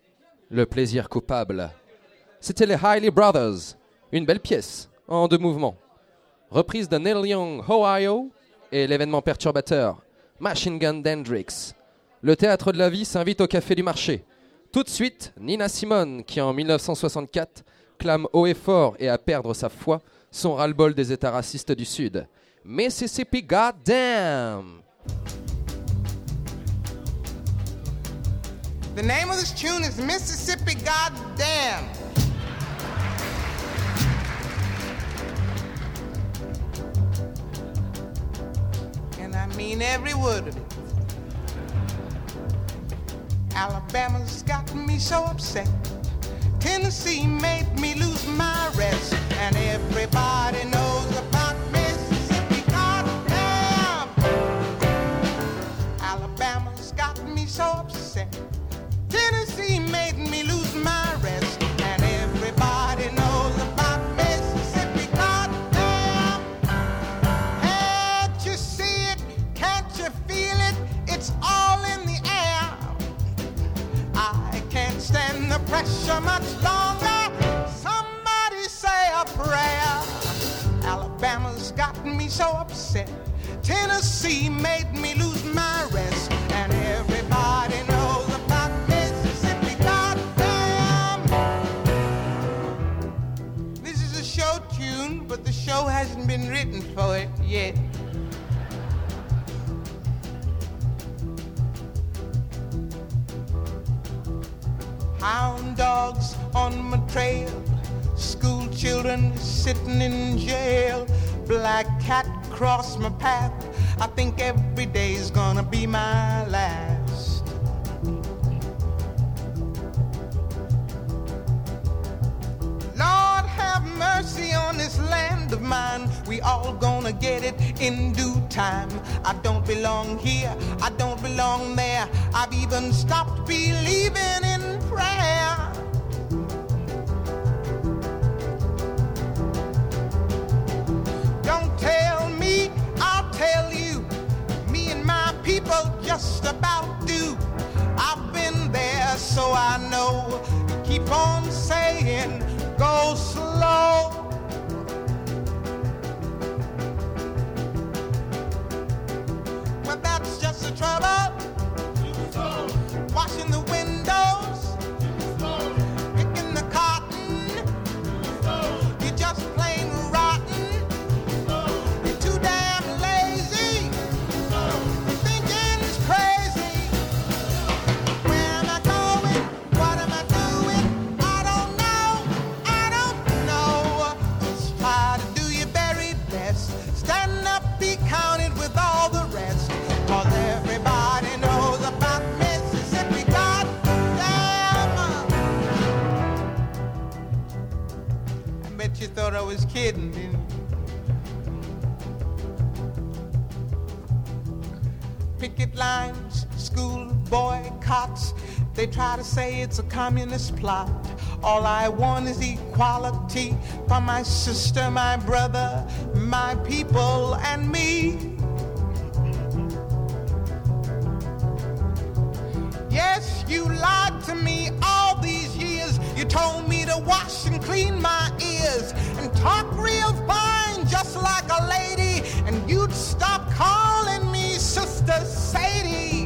Le plaisir coupable. C'était les Hailey Brothers, une belle pièce, en 2 mouvements. Reprise de Neil Young, Ohio, et l'événement perturbateur, Machine Gun Hendrix. Le théâtre de la vie s'invite au Café du Marché. Tout de suite, Nina Simone, qui en 1964 clame haut et fort et à perdre sa foi son ras-le-bol des États racistes du Sud. Mississippi Goddamn! The name of this tune is Mississippi Goddamn. And I mean every word of it. Alabama's got me so upset. Tennessee made me lose my rest. And everybody knows about Mississippi Goddamn. Alabama's got me so upset. Tennessee made me lose my rest. And everybody knows about Mississippi Goddamn. Can't you see it? Can't you feel it? It's all in the air. I can't stand the pressure much longer. Somebody say a prayer. Alabama's gotten me so upset. Tennessee made me lose my rest. And everybody knows about Mississippi Goddamn. This is a show tune, but the show hasn't been written for it yet. Hound dogs on my trail, school children sitting in jail, black cat cross my path. I think every day's gonna be my last. Lord have mercy on this land of mine. We all gonna get it in due time. I don't belong here, I don't belong there. I've even stopped believing in prayer. Don't tell me, I'll tell you. Me and my people just about do. I've been there, so I know. Keep on saying, go slow. Well, that's just the trouble. Washing the windows, picking the cotton. You're just plain rotten. You're too damn lazy. Your thinking's crazy. Where am I going? What am I doing? I don't know. Just try to do your very best. Stand up, be counted with all the rest. 'Cause everybody knows about Mississippi. Goddamn! I bet you thought I was kidding, didn't you? Picket lines, school boycotts. They try to say it's a communist plot. All I want is equality for my sister, my brother, my people, and me. Yes, you lied to me all these years. You told me to wash and clean my ears and talk real fine, just like a lady. And you'd stop calling me Sister Sadie.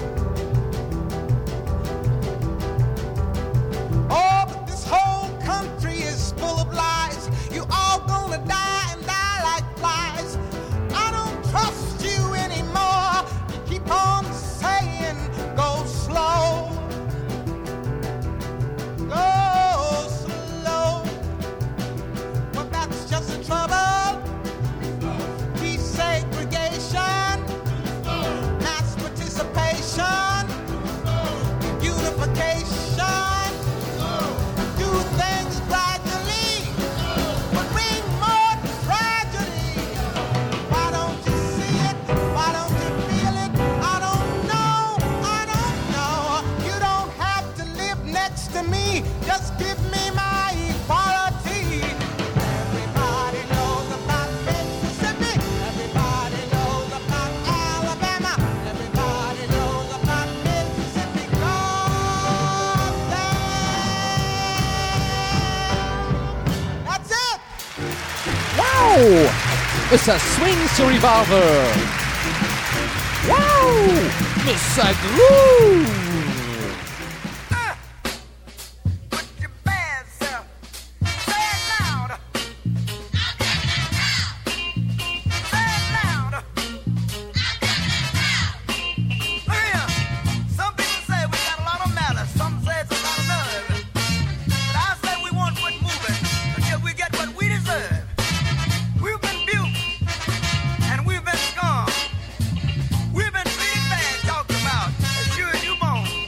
Oh, but this whole country is full of lies. You all gonna die and die like flies. I don't trust you anymore. You keep on saying, go slow. Go slow. But that's just the trouble. Desegregation, mass participation, unification. Do things gradually, but bring more tragedy. Why don't you see it? Why don't you feel it? I don't know. You don't have to live next to me. Just give me my equality. Everybody knows about Mississippi. Everybody knows about Alabama. Everybody knows about Mississippi. That's it. Wow! Mais ça swing sur Revolver! Wow! Mais ça groove! Some people say we got a lot of manners, some say it's a lot of nerve. But I say we won't quit moving until we get what we deserve. We've been built and we've been scorned. We've been big bad talked about as sure as you born.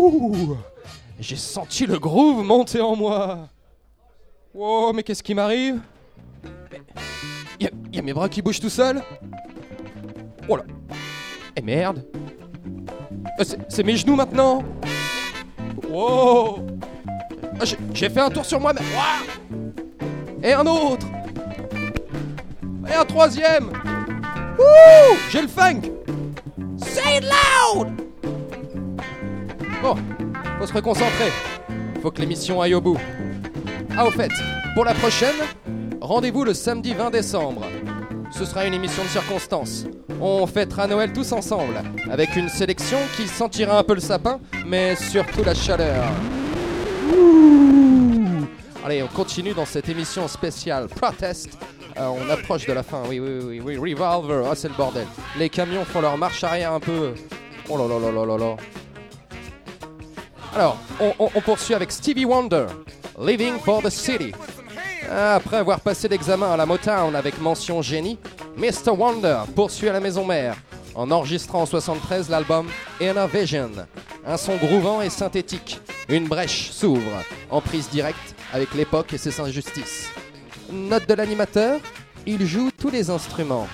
Ouh, j'ai senti le groove monter en moi. Wow, mais qu'est-ce qui m'arrive? Il y a mes bras qui bougent tout seuls. Oh là. Eh merde. C'est mes genoux maintenant. Wow. Ah, j'ai fait un tour sur moi-même. Et un autre. Et un troisième. Ouh, j'ai le funk. Say it loud. Bon, faut se reconcentrer. Faut que l'émission aille au bout. Ah, au fait, pour la prochaine, rendez-vous le samedi 20 décembre. Ce sera une émission de circonstance. On fêtera Noël tous ensemble, avec une sélection qui sentira un peu le sapin, mais surtout la chaleur. Ouh. Allez, on continue dans cette émission spéciale Protest. On approche de la fin, oui, Revolver, ah c'est le bordel. Les camions font leur marche arrière un peu. Oh là là là là là là. Alors, on poursuit avec Stevie Wonder, Living for the City. Après avoir passé l'examen à la Motown avec mention génie, Mr. Wonder poursuit à la maison mère en enregistrant en 73 l'album Inner Vision. Un son groovant et synthétique. Une brèche s'ouvre en prise directe avec l'époque et ses injustices. Note de l'animateur, il joue tous les instruments.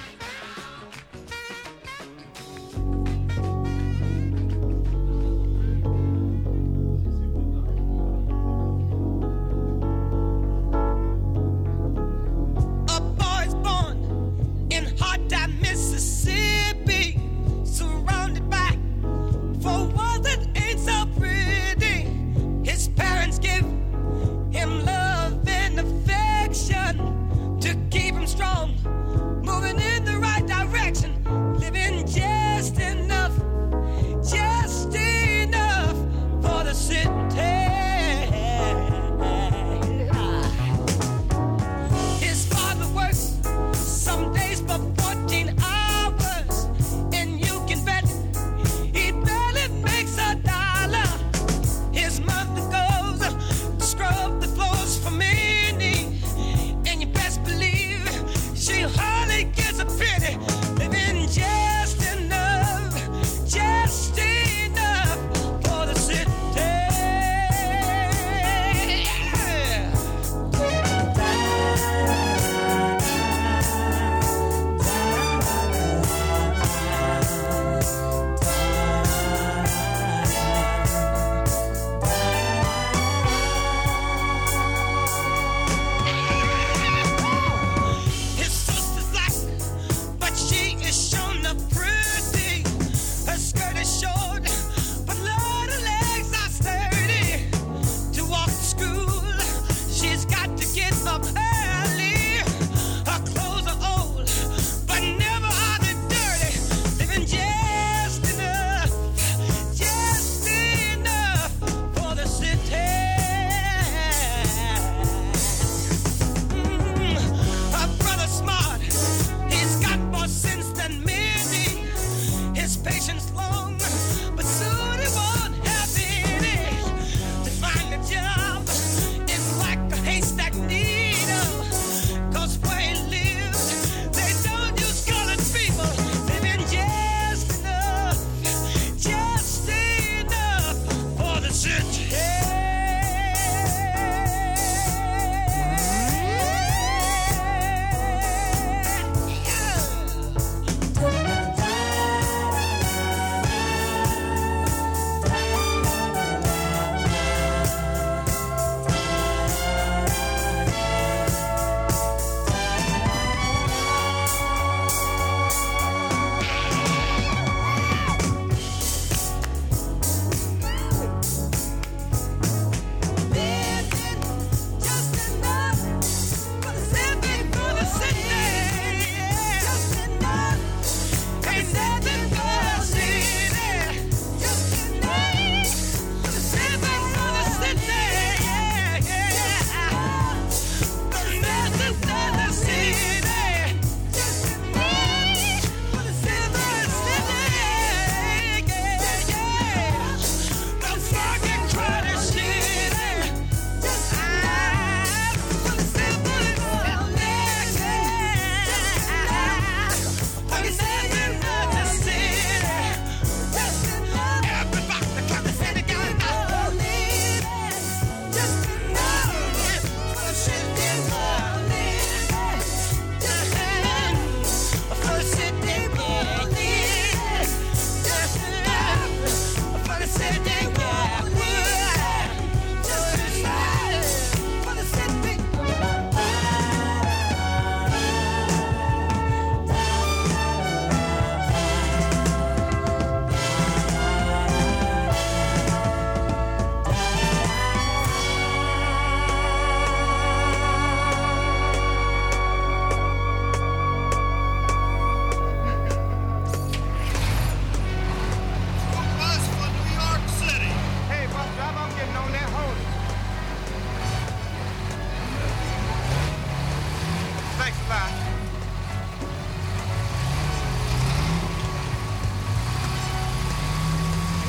Moving in the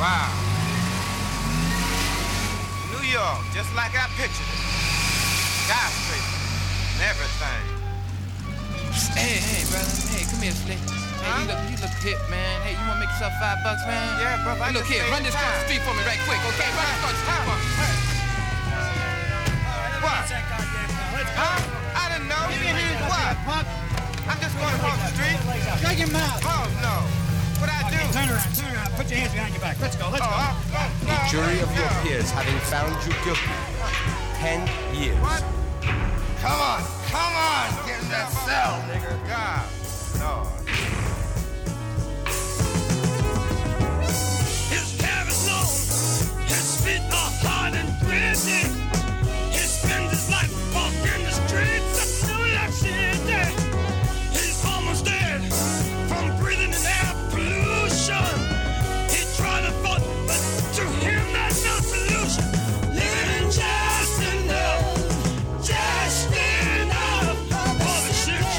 Wow. New York, just like I pictured it. Skyscraper and everything. Hey, brother. Hey, come here, Slick. Hey, you look hip, man. Hey, you wanna make yourself $5, man? Yeah, brother. Hey, look here, run this across the street for me right quick, okay? Run this across the street for me. What? Huh? I didn't know. What? I'm just going across the street. Shut your mouth. Oh, no. What I do? Turn around. Put your hands behind your back. Let's go. A jury of your peers having found you guilty. 10 years. What? Come on. Get in that cell, nigga. God. No. His hair is long, his feet are hard and gritty. He spends his life walking the streets of New York City. He's almost dead from breathing in air pollution. He tried to vote, but to him there's no solution. Living just enough for the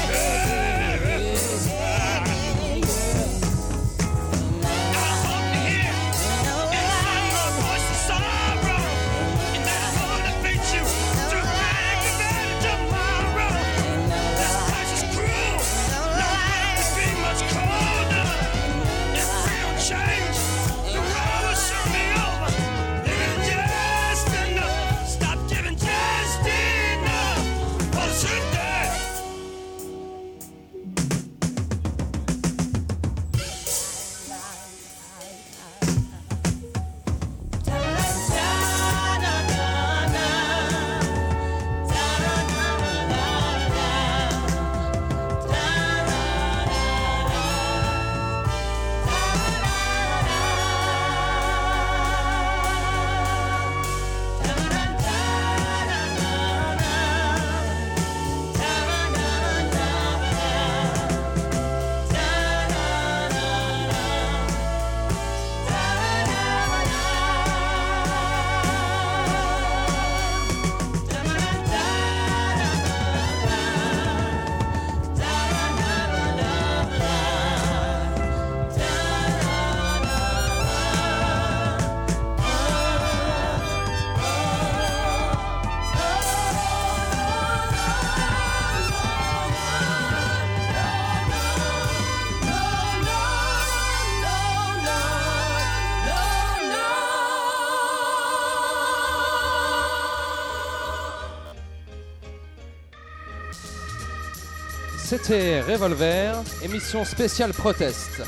C'était Revolver, émission spéciale proteste.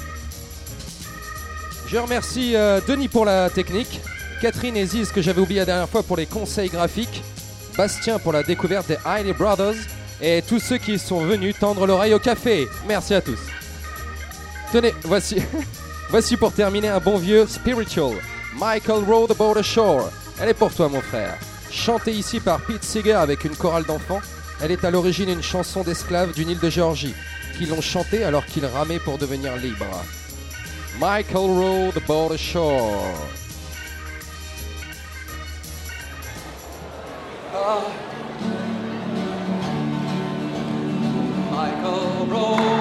Je remercie Denis pour la technique, Catherine et Ziz que j'avais oublié la dernière fois pour les conseils graphiques, Bastien pour la découverte des Isley Brothers et tous ceux qui sont venus tendre l'oreille au café. Merci à tous. Tenez, voici pour terminer un bon vieux spiritual. Michael Road Aboard the Shore. Elle est pour toi mon frère. Chantée ici par Pete Seeger avec une chorale d'enfants, elle est à l'origine une chanson d'esclaves d'une île de Géorgie qui l'ont chantée alors qu'ils ramaient pour devenir libres. Michael Road Aboard the Shore. Michael Road.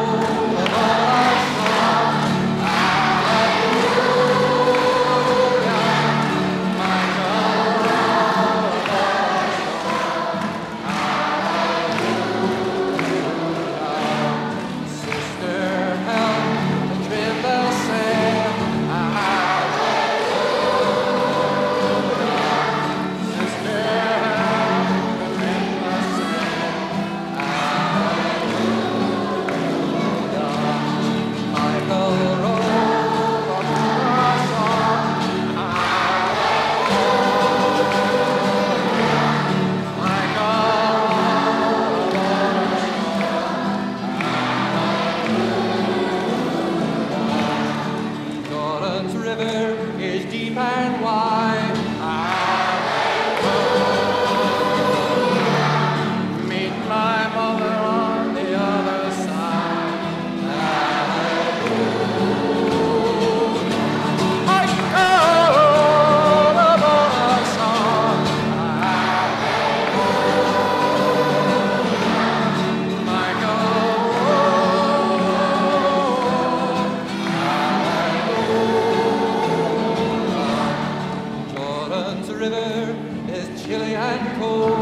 river is chilly and cold.